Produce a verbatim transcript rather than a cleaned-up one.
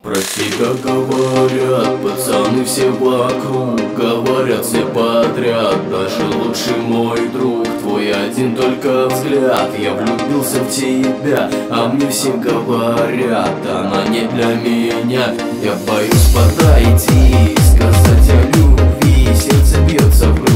Про тебя говорят пацаны все вокруг, говорят все подряд, даже лучший мой друг. Твой один только взгляд, я влюбился в тебя, а мне все говорят, она не для меня. Я боюсь подойти, сказать о любви, сердце бьется в груди.